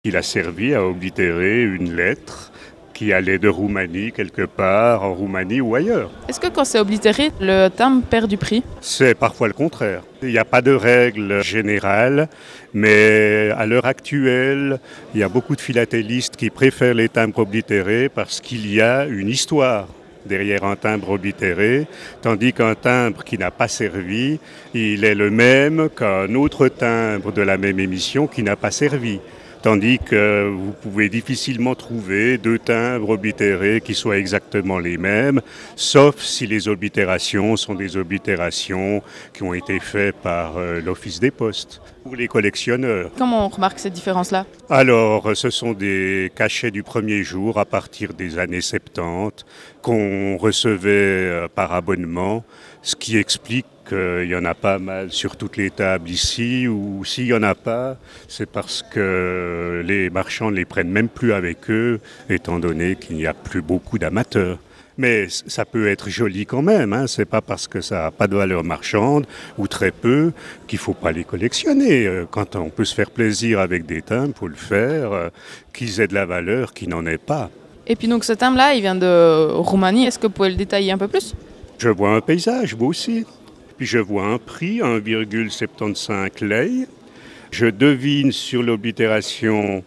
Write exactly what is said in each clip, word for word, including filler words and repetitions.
Il a servi à oblitérer une lettre qui allait de Roumanie quelque part, en Roumanie ou ailleurs. Est-ce que quand c'est oblitéré, le timbre perd du prix? C'est parfois le contraire. Il n'y a pas de règle générale, mais à l'heure actuelle, il y a beaucoup de philatélistes qui préfèrent les timbres oblitérés parce qu'il y a une histoire derrière un timbre oblitéré, tandis qu'un timbre qui n'a pas servi, il est le même qu'un autre timbre de la même émission qui n'a pas servi. Tandis que vous pouvez difficilement trouver deux timbres oblitérés qui soient exactement les mêmes, sauf si les oblitérations sont des oblitérations qui ont été faites par euh, l'Office des Postes ou les collectionneurs. Comment on remarque cette différence-là? Alors, ce sont des cachets du premier jour à partir des années soixante-dix qu'on recevait euh, par abonnement, ce qui explique qu'il y en a pas mal sur toutes les tables ici, ou s'il n'y en a pas, c'est parce que les marchands ne les prennent même plus avec eux, étant donné qu'il n'y a plus beaucoup d'amateurs. Mais ça peut être joli quand même, hein. C'est pas parce que ça n'a pas de valeur marchande, ou très peu, qu'il ne faut pas les collectionner. Quand on peut se faire plaisir avec des timbres, il faut le faire, qu'ils aient de la valeur, qu'ils n'en aient pas. Et puis donc ce timbre-là, il vient de Roumanie. Est-ce que vous pouvez le détailler un peu plus? Je vois un paysage, vous aussi. Puis je vois un prix, un virgule soixante-quinze lei. Je devine sur l'oblitération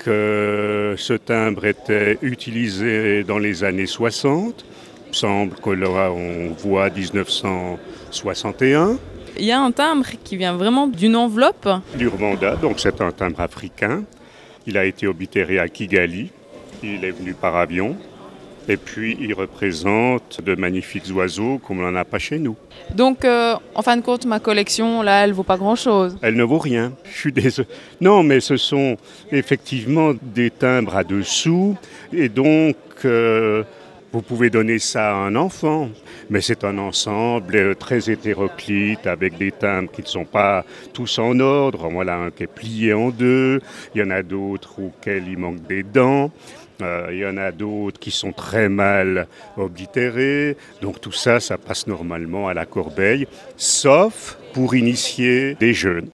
que ce timbre était utilisé dans les années soixante. Il me semble que là, on voit dix-neuf cent soixante et un. Il y a un timbre qui vient vraiment d'une enveloppe. Du Rwanda, donc c'est un timbre africain. Il a été oblitéré à Kigali. Il est venu par avion. Et puis, il représente de magnifiques oiseaux comme on n'en a pas chez nous. Donc, euh, en fin de compte, ma collection, là, elle vaut pas grand-chose. Elle ne vaut rien. Je suis désolé. Non, mais ce sont effectivement des timbres à dessous. Et donc, euh, vous pouvez donner ça à un enfant. Mais c'est un ensemble très hétéroclite avec des timbres qui ne sont pas tous en ordre. Voilà un qui est plié en deux. Il y en a d'autres auxquels il manque des dents. Euh, il y en a d'autres qui sont très mal oblitérés. Donc tout ça, ça passe normalement à la corbeille, sauf pour initier des jeunes.